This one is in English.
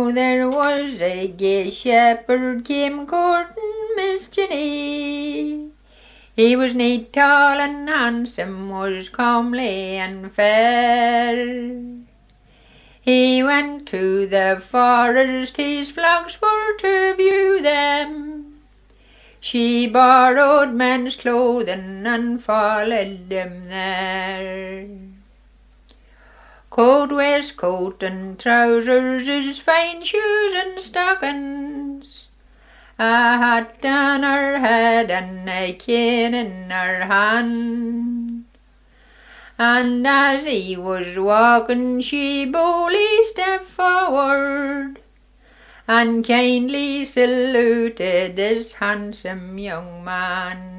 Now there was a gay shepherd came courting Miss Jenny. He was neat, tall and handsome, was comely and fair. He went to the forest, his flocks for to view them. She borrowed men's clothing and followed them there. Coat, waistcoat and trousers, his fine shoes and stockings, a hat on her head and a cane in her hand. And as he was walking, she boldly stepped forward and kindly saluted this handsome young man.